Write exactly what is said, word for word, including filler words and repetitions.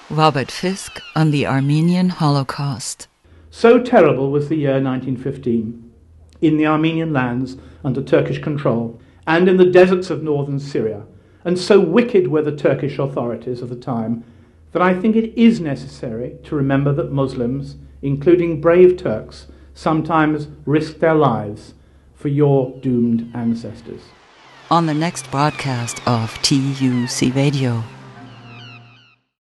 Robert Fisk on the Armenian Holocaust. So terrible was the year nineteen fifteen in the Armenian lands under Turkish control and in the deserts of northern Syria, and so wicked were the Turkish authorities of the time, that I think it is necessary to remember that Muslims, including brave Turks, sometimes risked their lives for your doomed ancestors. On the next broadcast of T U C Radio.